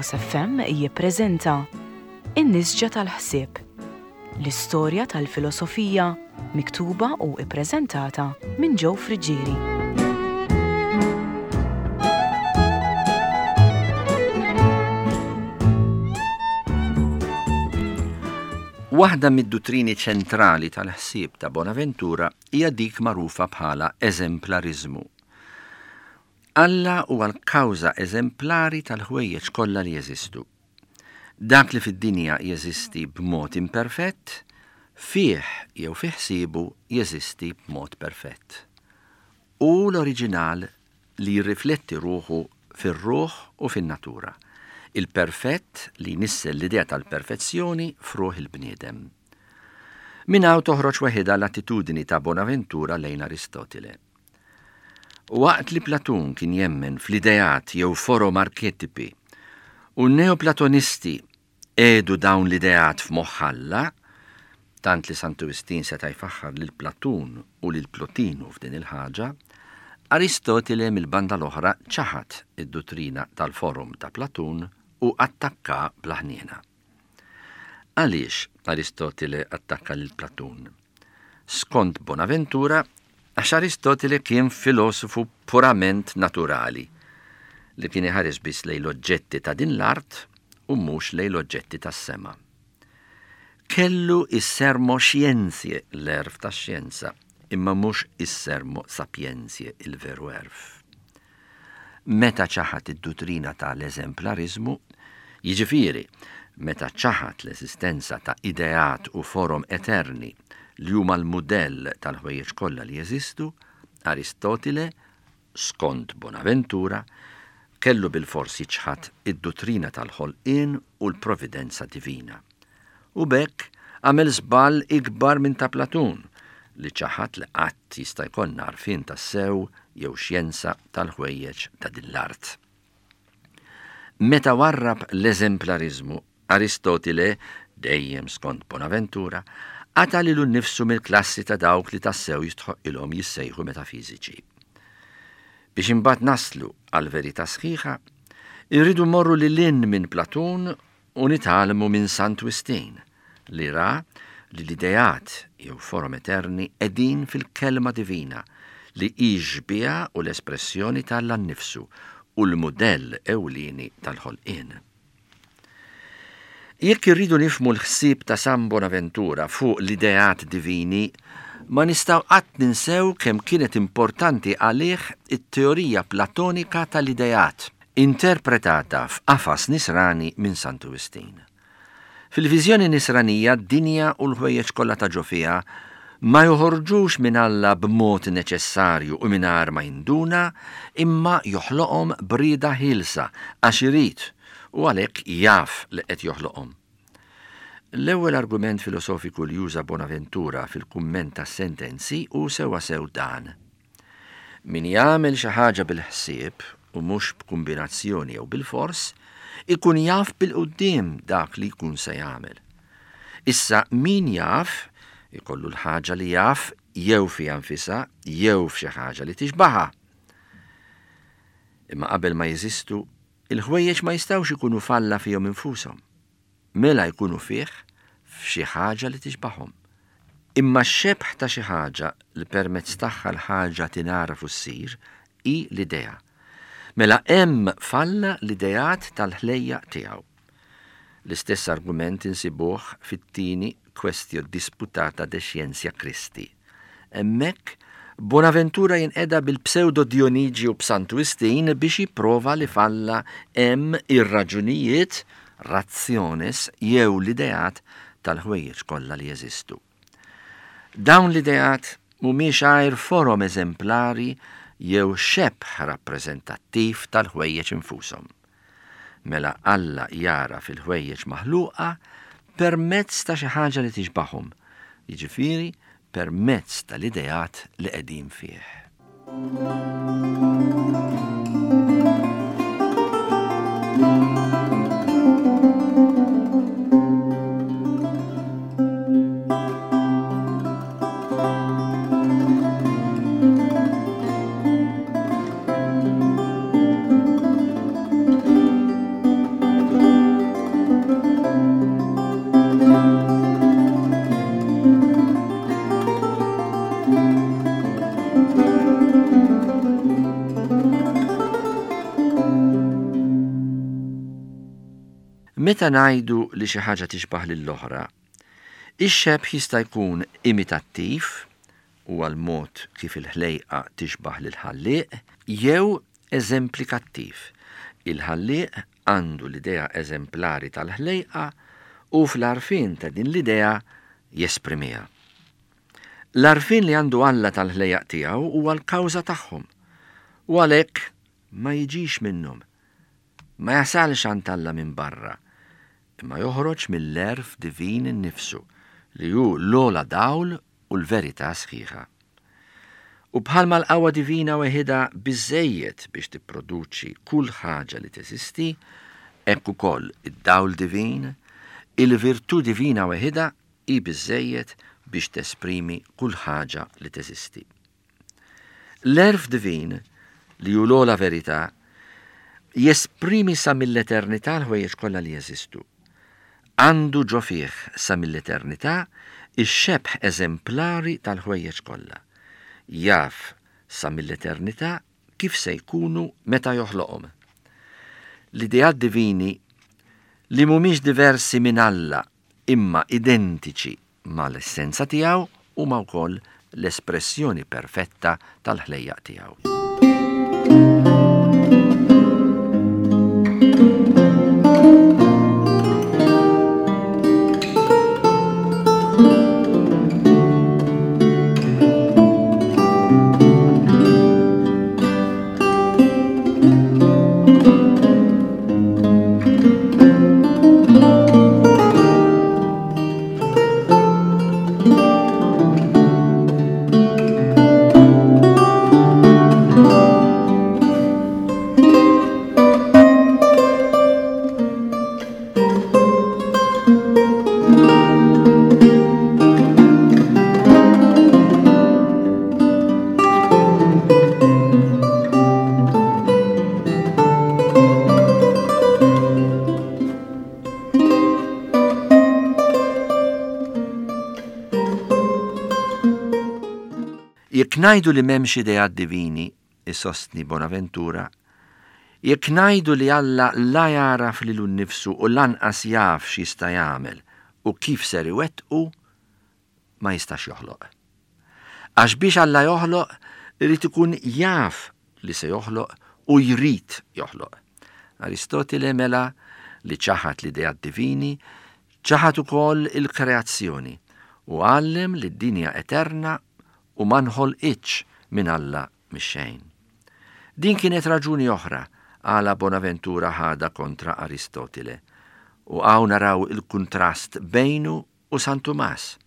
Logos FM jippreżenta In-Nisġa tal-Ħsieb, l-istorja tal-filosofija miktuba u ippreżentata minn Joe Friġġieri. Waħda mid-duttrini ċentrali tal-ħsieb ta' Bonaventura hija dik magħrufa bħala eżemplarizmu. Alla huwa l-kawża eżemplari tal-ħwejjeġ kollha li jeżistu. Dak li fid-dinja jeżisti b'mod imperfett, fih jew fi ħsiebu jeżisti b'mod perfett. U l-oriġinal li jirrifletti ruħu fir-ruħ u fin-natura. Il-perfett li jnissel l-idea tal-perfezzjoni f'ruħ il-bniedem. Min hawn toħroġ waħedha l-attitudini ta' Bonaventura lejn Aristotile. Waqt li Platun kien jemmen fl-idejat jew forom arketipi u n-neoplatonisti edu dawn l-idejat f'moħħalla, tant li Sant'Agustin seta' jfaħħar lil Platun u lil Plotinu f'din il-ħaġa, Aristotile mill-banda l-oħra ċaħat id-dottrina tal-forum ta' Platun u attakka bl-ħniena. Għaliex Aristotile attakka lil Platun? Skont Bonaventura, għax Aristotile kien filosofu purament naturali, li kien iħares biss lejn l-oġġetti ta' din l-art u mhux lejn l-oġġetti tas-sema. Kellu is-sermo xjenzje l-erf tax-xjenza, imma mhux is-sermo sapienzje il-veru erf. Meta ċaħat id-dottrina tal-eżemplarizmu, jiġifieri meta ċaħat l-esistenza ta' ideat u forum eterni li huma l-mudell tal-ħwejjeġ kollha li jeżistu, Aristotile, skont Bonaventura, kellu bil-forsi ċħat id-dottrina tal-ħolqien u l-providenza divina. U bekk għamel żball ikbar minn ta' Platun li ċaħat li qatt jista' jkollna għarfien tas-sew jew xjenza tal-ħwejjeġ ta' din l-art. Meta warrab l-eżemplarizmu, Aristotile, dejjem skont Bonaventura, għata lilu nnifsu mill-klassi ta' dawk li tassew jistħoqilhom jissejħu metafiżiċi. Biex imbagħad naslu għal verità sħiħa, irridu morru lil-lin minn Platun u nitalmu minn Sant'Agustin li ra li l-idejat jew forum eterni qegħdin fil-kelma divina li iġbija u l-espressjoni tal-annifsu u l-mudell ewlieni tal-ħolqien. Jekk irridu nifmu l-ħsieb ta' San Bonaventura fuq l-idejat divini, ma nistgħu qatt ninsew kemm kienet importanti għalih it-teorija platonika tal-idejat, interpretata f'qafas nisrani minn Sant'Agustin. Fil-viżjoni nisranija d-dinja u l-ħwejjeġ kollha ta' ġofija ma joħorġux minn Alla b'mod neċessarju u mingħajr ma jinduna, imma joħloqhom brieda ħilsa għax irid u għalhekk jaf li qed joħloqhom. L-ewwel argument filosofiku li juża Bonaventura fil-kumment tas-sentenzi hu sewa sew dan. Min jagħmel xi ħaġa bil-ħsieb u mhux b'kombinazzjoni jew bil-fors, ikun jaf bil-quddiem dak li jkun se jagħmel. Issa min jaf ikollu l-ħaġa li jaf jew fiha nfisha jew f'xi ħaġa li tixbaħha. Imma qabel ma jeżistu, il-ħwejjeġ ma jistgħux ikunu falla fihom infushom. Mela jkunu fih f'xi ħaġa li tixbaħhom. Imma x-xebħ ta' xi ħaġa li permezz tagħha l-ħaġa tingħaraf u ssir hi l-idea. Mela hemm falla l-idejat tal-ħlejja tiegħu. L-istess argument insibuh fit-tieni Quaestio disputata de Scientia Christi. Hemmhekk Bonaventura jinqeda bil-pseudo Dionigi u b'Sant'Agustin biex jipprova li falla hemm ir-raġunijiet razzjones jew l-idejat tal-ħwejjeġ kollha li jeżistu. Dawn l-idejat mhumiex għajr forom eżemplari jew xebħ rappreżentattiv tal-ħwejjeġ infushom. Mela Alla jara fil-ħwejjeġ maħluqa permezz ta' xi ħaġa li tixbaħhom, jiġifieri permezz tal-idejat li qegħdin fih. Meta ngħidu li xi ħaġa tixbaħ lill-oħra, ix-xebħ jista' jkun imitattiv huwa l-mod kif il-ħlejqa tixbaħ lill-ħallieq jew eżemplikattiv. Il-ħallieq għandu l-idea eżemplari tal-ħlejqa u fl-arfin ta' din l-idea jesprimiha. L-arfin li għandu Alla tal-ħlejaq tiegħu huwa l-kawża tagħhom u għalhekk ma jiġix minnhom. Ma jasalx għand Alla minn barra, imma joħroġ mill-erf divin innifsu li hu l-ola dawl u l-verità sħiħa. U bħalma l-qawwa divina weħida biżejjed biex tipproduċi kull ħaġa li teżisti, hekk ukoll id-dawl divin, il-virtù divina weħida hi biżejjed biex tesprimi kull ħaġa li teżisti. L-erf divin li hu l-ola verità jesprimi sa mill-eternità l-ħwejjeġ kollha li jeżistu. Għandu ġo fih sa mill-eternità ix-xebħ eżemplari tal-ħwejjeġ kollha. Jaf sa mill-eternità kif se jkunu meta joħloqhom. L-ideat divini li mhumiex diversi minn Alla imma identiċi mal-essenza tiegħu huma wkoll l-espressjoni perfetta tal-ħlejjaq tiegħu. Jekk ngħidu li m'hemmx ideat divini, isostni Bonaventura, jekk ngħidu li Alla la jaraf lilu nnifsu u lanqas jaf x'jista' jagħmel u kif ser iwettqu, ma jistax joħloq. Għax biex Alla joħloq irid ikun jaf li se joħloq u jrid joħloq. Aristotile mela li ċaħat l-ideat divini, ċaħat ukoll il-kreazzjoni u għallem li d-dinja eterna u ma nħolqitx minn Alla mix-xejn. Din kienet raġuni oħra għala Bonaventura ħada kontra Aristotile u għaw naraw il-kontrast bejnu u San Tumas.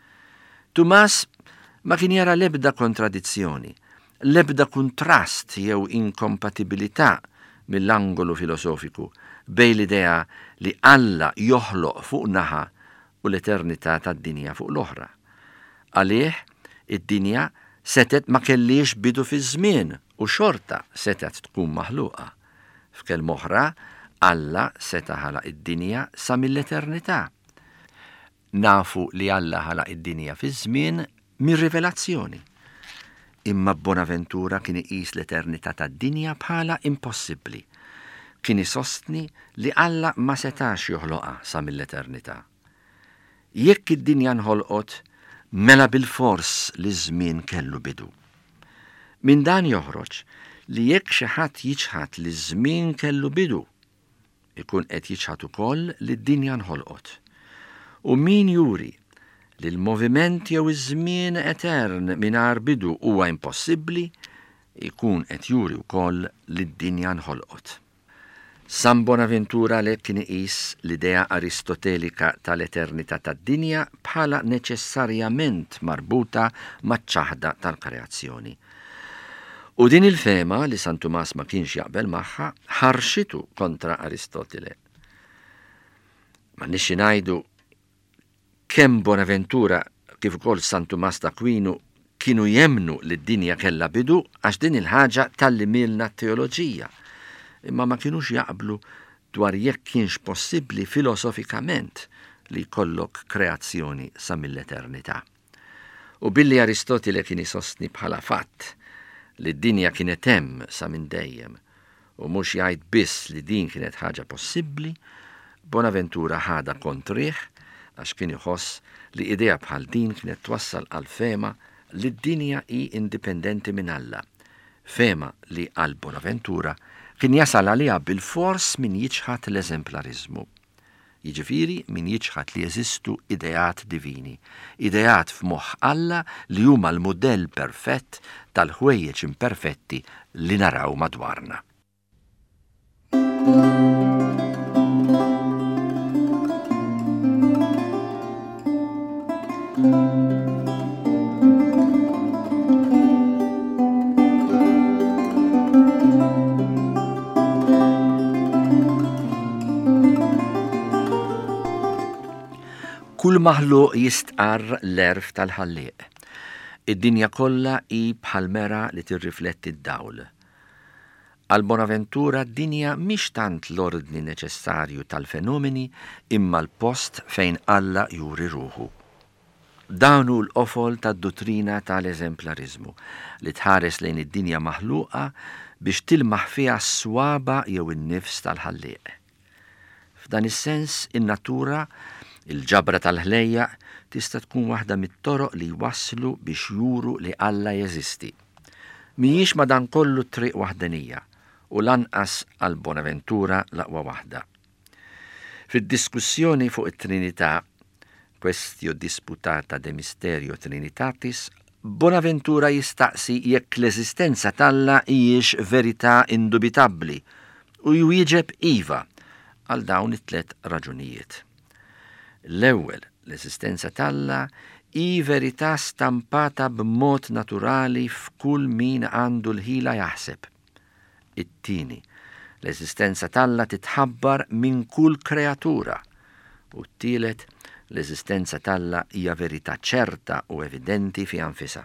Tumas ma kien jara lebda kontradizzjoni, lebda kontrast jew inkompatibilità mill-angolu filosofiku bej l-idea li Alla joħloq fuq naħa u l-eternità tad-dinja fuq l-oħra. Għalih id-dinja setet ma kellix bidu fi żmien u xorta setet tkun maħluqa. F'kelm oħra, Alla seta ħalaq id-dinja sa mill-eternità. Nafu li Alla ħalaq id-dinja fi żmien mir-rivelazzjoni. Imma Bonaventura kien iqis l-eternità tad-dinja bħala impossibbli. Kien isostni li Alla ma setax joħloqha sa mill-eternità. Jekk id-dinja nħolqot, mela bil-fors li żmien kellu bidu. Min dan joħroġ li jekk xi ħadd jiġħad li żmien kellu bidu, ikun qed jiġħad ukoll li d-dinja nħolqot. U min juri li l-moviment jew iż-żmien etern mingħajr bidu huwa impossibbli, ikun qed juri wkoll li d-dinja nħolqot. San Bonaventura li kien iqis l-idea aristotelika tal-eternità tad-dinja bħala neċessarjament marbuta maċ-ċaħda tal-kreazzjoni. U din il-fema li San Tumas ma kienx jaqbel magħha ħarxitu kontra Aristotile. Ma nixxi ngħidu kemm Bonaventura kif ukoll San Tumas d'Aquinu kienu jemnu li d-dinja kellha bidu għax din il-ħaġa tallimilna t-teoloġija. Imma ma kienux jaqblu dwar jekk kienx possibbli filosofikament li jkollok kreazzjoni sa mill-eternità. U billi Aristotile kien isostni bħala fatt li d-dinja kienet hemm sa minn dejjem u mhux jgħid biss li din kienet ħaġa possibbli, Bonaventura ħada kontriħ għax kien iħoss li idea bħal din kienet twassal għal fema li d-dinja hi indipendenti minn Alla. Fema li għal Bonaventura kien jasal għaliha bil-fors min jiġħad l-eżemplarizmu. Jiġifieri min jiġħad li jeżistu ideat divini, ideat f'moħħ Alla li huma l-modell perfett tal-ħwejjeġ imperfetti li naraw madwarna. Kull maħluq jistqar l-erf tal-ħallieq. Id-dinja kollha hi bħal mera li tirrifletti d-dawl. Għal Bonaventura d-dinja mhix tant l-ordni neċessarju tal-fenomeni imma l-post fejn Alla juri ruħu. Dawn hu l-qofol tad-dottrina tal-eżemplarizmu li tħares lejn id-dinja maħluqa biex tilmaħ fiha s-swaba jew in-nifs tal-ħallieq. F'dan is-sens in-natura il-ġabra tal-ħlejja tista' tkun waħda mit-toroq li jwasslu biex juru li Alla jeżisti. Mhijiex madankollu triq waħdanija u lanqas għal Bonaventura l-aqwa waħda. Fid-diskussjoni fuq it-Trinità, Quaestio disputata de mysterio Trinitatis, Bonaventura jistaqsi jekk l-eżistenza tAlla hijiex verità indubitabbli u jwieġeb iva għal dawn it-tliet raġunijiet. L-ewwel, l-esistenza tAlla hi verità stampata b'mod naturali f'kull min għandu l-ħila jaħseb. It-tieni, l-esistenza tAlla titħabbar minn kull kreatura. U t-tielet, l-esistenza tAlla hija verità ċerta u evidenti fi anfisha.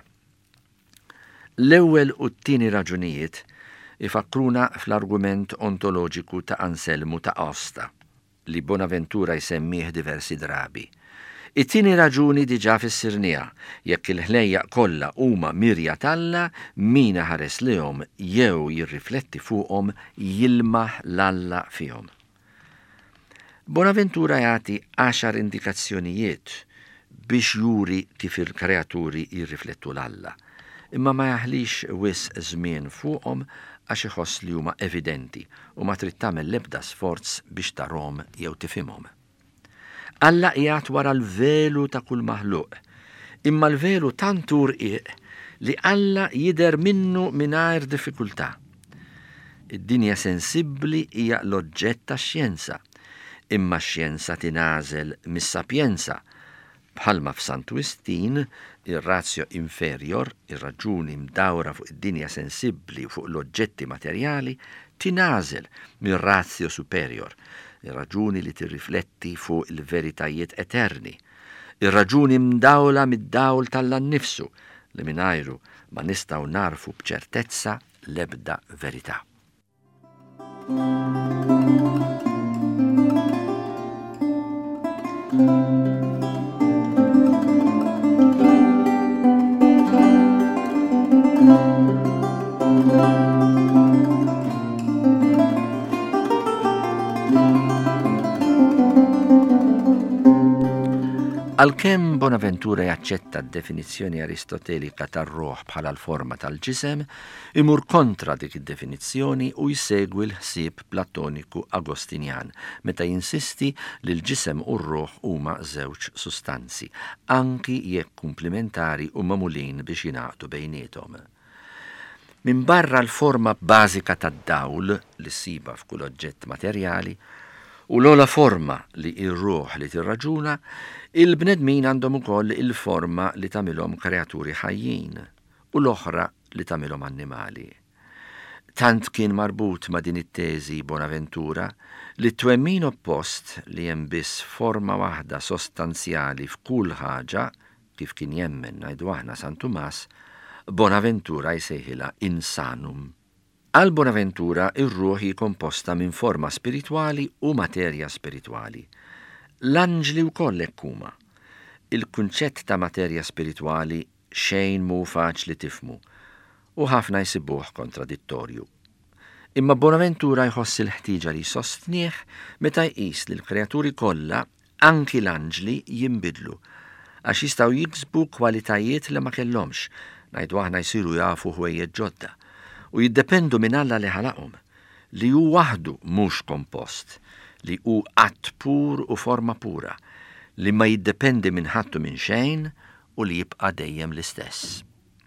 L-ewwel u t-tieni raġunijiet ifakkruna fl-argument ontoloġiku ta' Anselmu ta' Aosta li Bonaventura jsemmih diversi drabi. It-tieni raġuni diġà fissirniha, jekk il-ħlejja kollha huma mirja tAlla, min ħares lihom jew jirrifletti fuqhom jilmaħ l-Alla fihom. Bonaventura jagħti 10 indikazzjonijiet biex juri kif il-kreaturi jirriflettu l-Alla, imma ma jaħlix wis żmien fuqhom għax iħoss li huma evidenti u ma trid tagħmel l-ebda sforz biex tarhom jew tifhimhom. Alla qiegħed wara l-velu ta' kull maħluq, imma l-velu tant rqiq li Alla jidher minnu mingħajr diffikultà. Id-dinja sensibbli hija l-oġġett tax-xjenza, imma x-xjenza tingħażel mis-sapjenza bħalma f'Sant'Wistin ir-razzjo inferior, ir-raġuni mdawra fuq id-dinja sensibbli u fuq l-oġġetti materjali, tingħażel mir-razzjo superior, ir-raġuni li tirrifletti fuq il-veritajiet eterni, ir-raġuni mdawla mid-dawl tAlla nnifsu li mingħajru ma nistgħu narfu b'ċertezza l-ebda verità. Għalkemm Bonaventura jaċċetta d-definizzjoni aristotelika tar-ruħ bħala l-forma tal-ġisem, imur kontra dik id-definizzjoni u jsegwi l-ħsieb platoniku agostinjan meta jinsisti li l-ġisem u r-ruħ huma żewġ sustanzi, anki jekk komplementari u magħmulin biex jingħaqdu bejniethom. Min barra l-forma bażika tad-dawl li ssiba f'kull oġġett materjali, u l-ola forma li ir-ruħ li tirraġuna, il-bnedmin għandhom ukoll il-forma li tagħmilhom kreaturi ħajjin u l-oħra li tagħmilhom annimali. Tant kien marbut ma' din it-teżi Bonaventura li t-twemmin oppost li hemm biss forma waħda sostanzjali f'kull ħaġa, kif kien jemmen ngħidu aħna San Tumas, Bonaventura jsejħilha insanum. Għal Bonaventura ir-ruħi komposta minn forma spiritwali u materja spiritwali. L-anġli wkoll hekk huma. Il-kunċett ta' materja spiritwali xejn mhu faċli tifmu u ħafna jsibuh kontradittorju. Imma Bonaventura jħoss il-ħtieġa li jsostnih meta jqis li l-kreaturi kollha, anki l-anġli, jinbidlu għax jistgħu jiksbu kwalitajiet li ma kellhomx, ngħidu aħna jsiru jafu ħwejjeġ ġodda u jiddependu minn Alla li ħalaqhom, li hu waħdu mhux kompost, li hu att pur u forma pura, li ma jiddependi minn ħattu minn xejn u li jibqa' dejjem l-istess.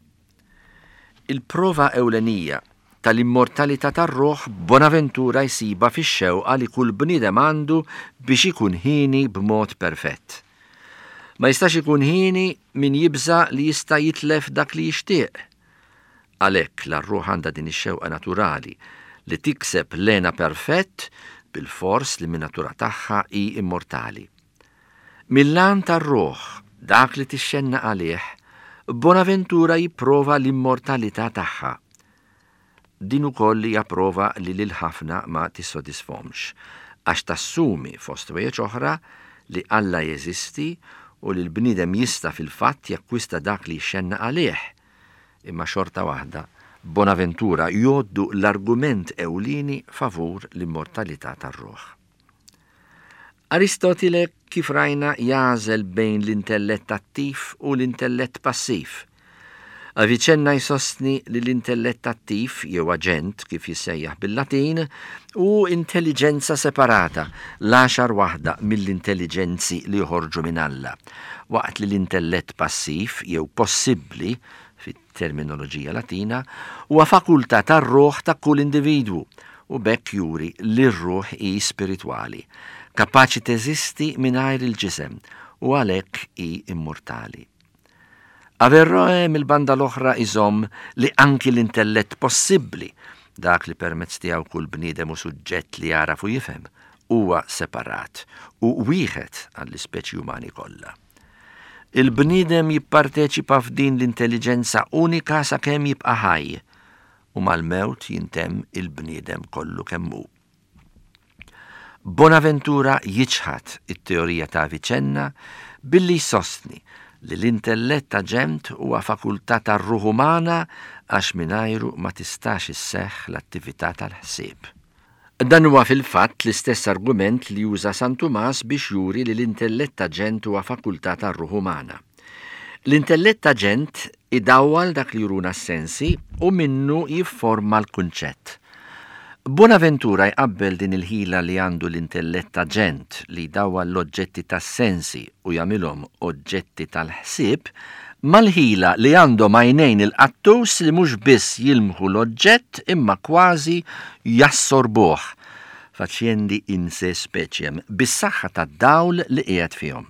Il-prova ewlenija tal-immortalità tar-ruħ Bonaventura jsiba fix-xewqa li kull bniedem għandu biex ikun ħini b'mod perfett. Ma jistax ikun ħini min jibża li jista' jitlef dak li jixtieq. Għalhekk l-ruħ għandha din ix-xewqa naturali li tikseb lena perfett bil-fors li min-natura tagħha hi immortali. Mill-lan tar-ruħ dak li tixxenna għalih, Bonaventura jipprova l-immortalità tagħha. Din ukoll hija prova li lil ħafna ma tissodisfhomx, għax tassumi fost wejjeġ oħra li Alla jeżisti u li l-bniedem jista' fil-fatt jakkwista dak li jxenna għalih. Imma xorta waħda, Bonaventura jgħoddu l-argument ewlieni favur l-immortalità tar-ruħ. Aristotile kif rajna jażel bejn l-intellett attiv u l-intellett passiv. Avicenna jsostni li l-intellett attiv jew aġent kif jissejjaħ bil-Latin u intelligenza separata, l-għaxar waħda mill-intelligenzi li joħorġu minn Alla, waqt li l-intellett passiv jew possibbli fit-terminoloġija Latina huwa fakultà tar-ruħ ta' kull individwu u bekk juri li r-ruħ hi spiritwali, kapaċi teżisti mingħajr il-ġisem u għalhekk hi immortali. Averroe mill-banda l-oħra iżomm li anki l-intellett possibbli, dak li permezz tiegħu kull bniedem u suġġett li jaraf u jifhem, huwa separat u wieħed għall-ispeċi umani kollha. Il-bniedem jipparteċipa f'din l-intelligenza unika sakemm jibqa' ħaj u mal-mewt jintemm il-bniedem kollu kemm hu. Bonaventura jiġħad it-teorija ta' Avicenna billi jsostni li l-intellett aġent huwa fakultà tar-ruħ umana għax mingħajru ma tistax isseħħ l-attività tal-ħsieb. Dan huwa fil-fatt l-istess argument li juża San Tumas biex juri li l-intellett aġent huwa fakultà tar-ruħ umana. L-intellett aġent idawwal dak li juruna s-sensi u minnu jifforma l-kunċett. Bonaventura jqabbel din il-ħila li għandu l-intellett aġent li jdawwal l-oġġetti tas-sensi u jagħmilhom oġġetti tal-ħsieb mal-ħila li għandhom għajnejn il-qattus li mhux biss jilmħu l-oġġett imma kważi jassorbuh, faċjendi in se speċjem bis-saħħa tad-dawl li qiegħed fihom.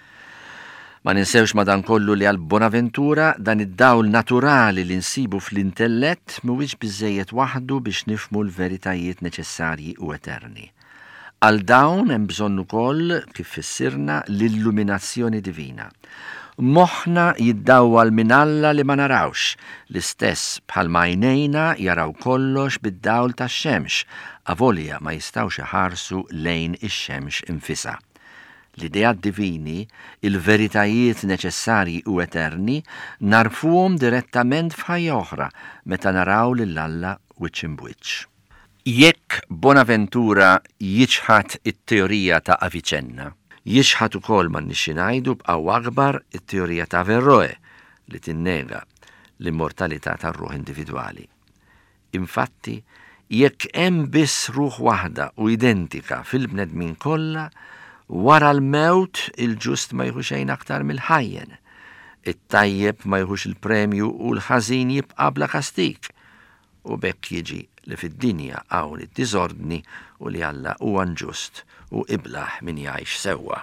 Ma ninsewx madankollu li għal Bonaventura dan id-dawl naturali li nsibu fl-intellett mhuwiex biżżejjed waħdu biex nifhmu l-veritajiet neċessarji u eterni. Għal dawn hemm bżonn ukoll kif fissirna l-illuminazzjoni divina. Moħħna jiddawwal minn Alla li ma narawx, l-istess bħalma għajnejna jaraw kollox bid-dawl tax-xemx, avolja ma jistgħux iħarsu lejn ix-xemx infisha. L-idejat divini, il-veritajiet neċessarji u eterni, narfuhom direttament f'ħajja oħra meta naraw lil Alla wiċċ imbuċċ. Jekk Bonaventura jiġħad it-teorija ta' Avicenna, jiġħad ukoll ma nixxi ngħidu b'qawwa akbar it-teorija ta' Averroe li tinnega l-immortalità tar-ruħ individwali. Infatti, jekk hemm biss ruħ waħda u identika fil-bnedmin kollha, wara l-mewt il-ġust ma jħu xejn aktar mill-ħajjen. It-tajjeb ma jħux il-premju u l-ħażin jibqa' bla kastik. U bekk jiġi li fid-dinja hawn id-diżordni u li Alla huwa ġust u iblaħ min jgħix sewwa.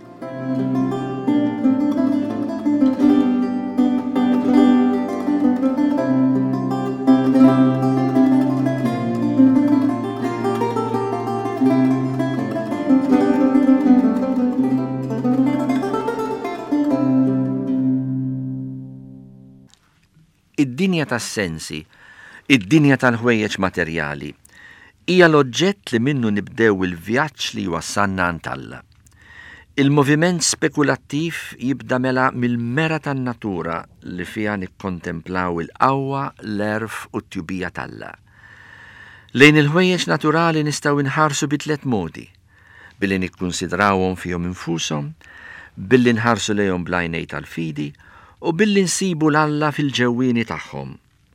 Id-dinja tas-sensi, id-dinja tal-ħwejjeġ materjali, hija l-oġġett li minnu nibdew il-vjaġġ li jwassalna għand Alla. Il-moviment spekulattiv jibda mela mill-mera tan-natura li fiha nikkontemplaw il-qawwa, l-erf u t-tjubija tal-Alla. Lejn il-ħwejjeġ naturali nistgħu nħarsu bi 3 modi: billi nikkunsidrawhom fihom infushom, billi nħarsu lejhom bl-għajnej tal-fidi u billi nsibu l-Alla fil-ġewwieni tagħhom.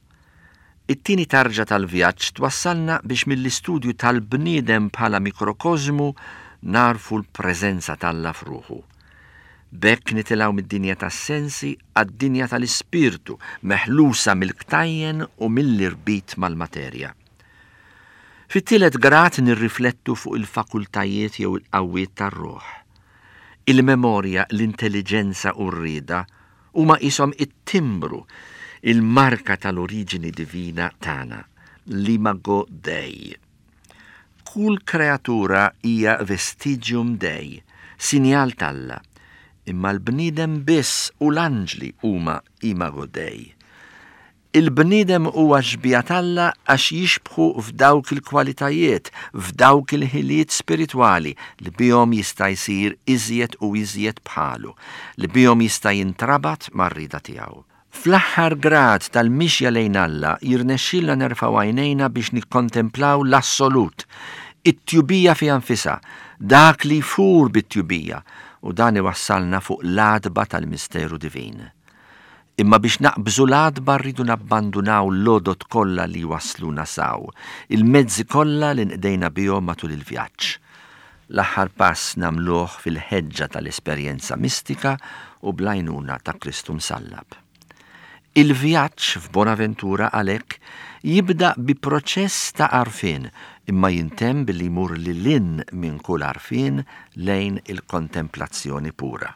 It-tieni tarġa tal-vjaġġ twassalna biex mill-istudju tal-bniedem bħala mikrokozmu narfu l-preżenza tal-Alla f'ruħu. Bekk nitilgħu mid-dinja tas-sensi għad-dinja tal-ispirtu meħlusa mill-ktajjen u mill-irbit mal-materja. Fit-tielet grad nirriflettu fuq il-fakultajiet jew il-qawwiet tar-ruħ. Il-memorja, l-intelligenza u r-rieda huma qishom it-timbru, il-marka tal-oriġini divina tagħna, l-imago Dei. Kull kreatura hija vestigium Dei, sinjal tal-Alla, imma l-bniedem biss u l-anġli huma imago Dei. Il-bniedem huwa ġbija tal-Alla għax jixbħu f'dawk il-kwalitajiet, f'dawk il-ħiliet spiritwali li bihom jista' jsir iżjed u iżjed bħalu, li bihom jista' jintrabat mar-rieda tiegħu. Fl-aħħar grad tal-mixja lejn Alla jirnexxilna nerfgħu għajnejna biex nikkontemplaw l-assolut, it-tjubija fi anfisha, dak li jfur bit-tjubija, u dan iwassalna fuq l-għadba tal-misteru divin. Imma biex naqbżu l-għadba rridu nabbandunaw l-lodot kollha li wasluna saw, il-mezzi kollha li nqdejna bihom matul il-vjaġġ. L-aħħar pass nagħmluh fil-ħeġġa tal-esperjenza mistika u bl-għajnuna ta' Kristu msallab. Il-vjaġġ f'Bonaventura għalhekk jibda bi proċess ta' għarfien imma jintemm billi jmur lil minn kull għarfien lejn il-kontemplazzjoni pura.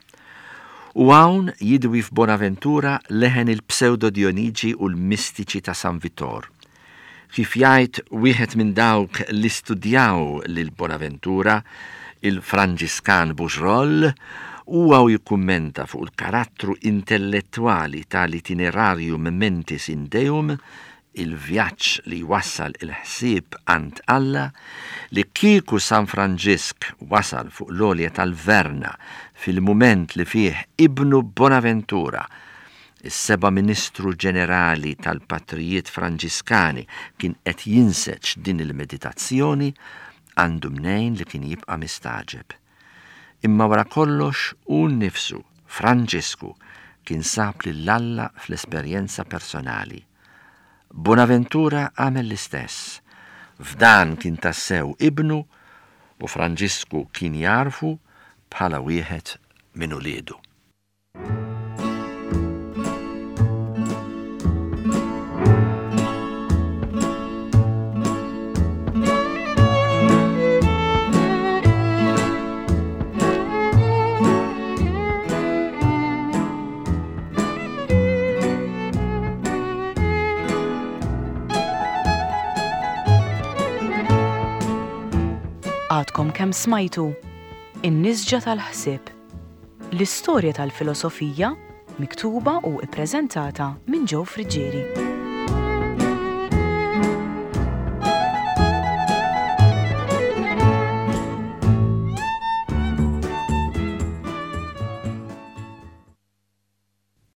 U hawn jidwi f'Bonaventura leħen il-pseudo Dionigi u l-mistiċi ta' San Vittor. Kif jgħid wieħed minn dawk li studjaw lil Bonaventura, il-Franġiskan Buġroll, huwa jikkummenta fuq il-karattru intellettwali tal-itinerarju Mentis in Deum, il-vjaġġ li wassal il-ħsieb għand Alla, li kieku San Franġisk wasal fuq l-olja tal-Verna fil-mument li fih ibnu Bonaventura, is-seba' Ministru Ġenerali tal-Patrijiet Franġiskani, kien qed jinseċ din il-meditazzjoni, għandu mnejn li kien jibqa' mistaġeb. Imma wara kollox hu nnifsu, Franġisku, kien sab lill-Alla fl-esperjenza personali. Bonaventura għamel l-istess. F'dan kien tassew ibnu u Franġisku kien jarfu bħala wieħed minn uliedu. Għadkom kemm smajtu in-nisġa tal-ħsieb, l-istorja tal-filosofija miktuba u ippreżentata minn Joe Friġġieri.